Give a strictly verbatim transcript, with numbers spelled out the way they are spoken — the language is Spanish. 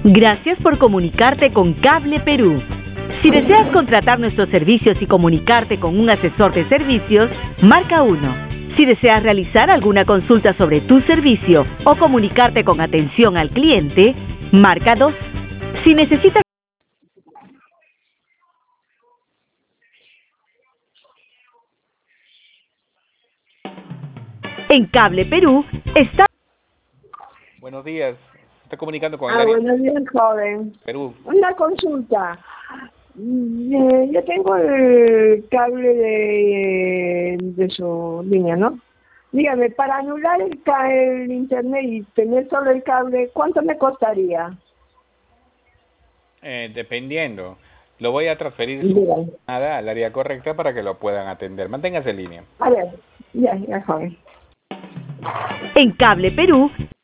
Gracias por comunicarte con Cable Perú. Si deseas contratar nuestros servicios y comunicarte con un asesor de servicios, marca uno. Si deseas realizar alguna consulta sobre tu servicio o comunicarte con atención al cliente, marca dos. Si necesitas... En Cable Perú está... Buenos días. Está comunicando con el Ah, área buenos días, joven. Perú. Una consulta. Eh, Yo tengo el cable de, de su línea, ¿no? Dígame, para anular el, ca- el internet y tener solo el cable, ¿cuánto me costaría? Eh, dependiendo. Lo voy a transferir su Dígame. llamada al área correcta para que lo puedan atender. Manténgase en línea. A ver, ya, ya, joven. En Cable Perú